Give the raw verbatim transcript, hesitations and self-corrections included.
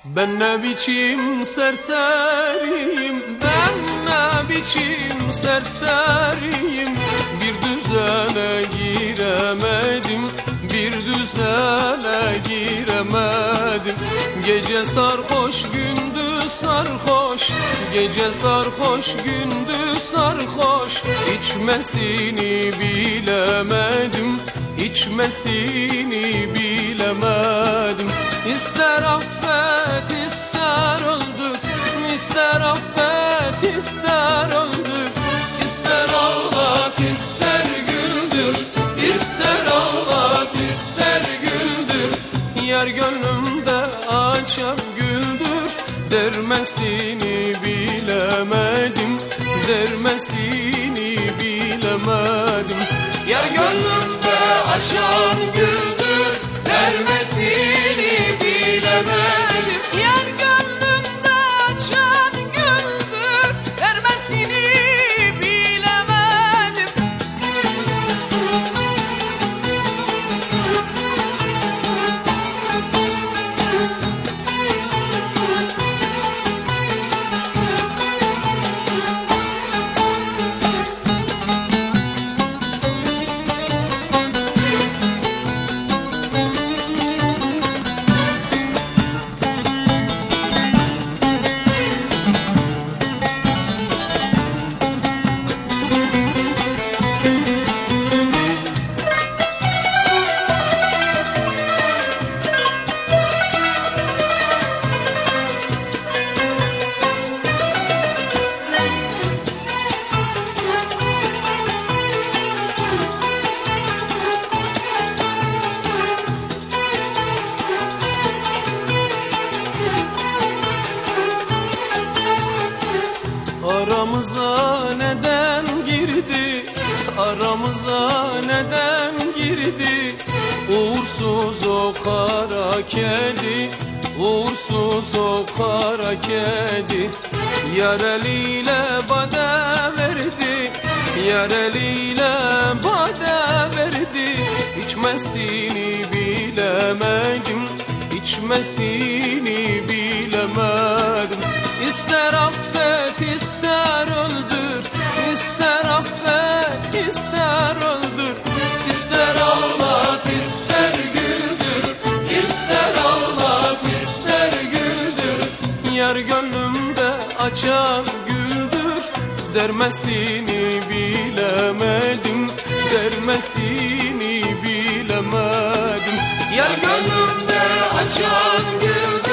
Ben ne biçim serseriyim, ben ne biçim serseriyim. Bir düzene giremedim, bir düzene giremedim. Gece sarhoş gündüz sarhoş, gece sarhoş gündüz sarhoş. İçmesini bilemedim, içmesini bilemedim. İster affet ister öldür, ister affet ister öldür. İster ağlat ister güldür, ister ağlat ister güldür. Yar gönlümde açar güldür, dermesini bilemedim, dermesini bilemedim. Yar gönlümde açan güldür, dermesini bilemedim. Yar gönlümde açan güldür, dermesini bilemedim. Aramıza neden girdi, aramıza neden girdi? Uğursuz o kara kedi, uğursuz o kara kedi. Yar eliyle bade verdi, yar eliyle bade verdi. İçmesini bilemedim, içmesini bilemedim. İster affet ister öldür, ister affet ister öldür. İster ağlat ister güldür, ister ağlat ister güldür. Yar gönlümde açar güldür, dermesini bilemedim, dermesini bilemedim. Yar gönlümde açar güldür,